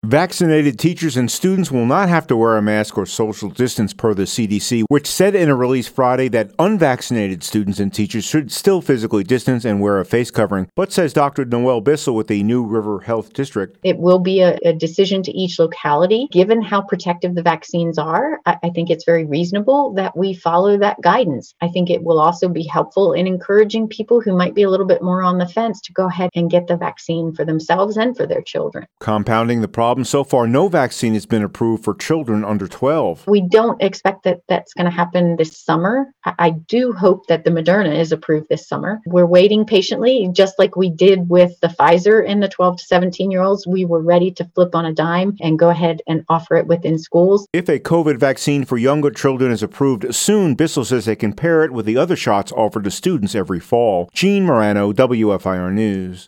Vaccinated teachers and students will not have to wear a mask or social distance per the CDC, which said in a release Friday that unvaccinated students and teachers should still physically distance and wear a face covering, but says Dr. Noelle Bissell with the New River Health District. It will be a decision to each locality. Given how protective the vaccines are, I think it's very reasonable that we follow that guidance. I think it will also be helpful in encouraging people who might be a little bit more on the fence to go ahead and get the vaccine for themselves and for their children. Compounding the problem, so far no vaccine has been approved for children under 12. We don't expect that that's going to happen this summer. I do hope that the Moderna is approved this summer. We're waiting patiently, just like we did with the Pfizer in the 12 to 17-year-olds. We were ready to flip on a dime and go ahead and offer it within schools. If a COVID vaccine for younger children is approved soon, Bissell says they can pair it with the other shots offered to students every fall. Gene Morano, WFIR News.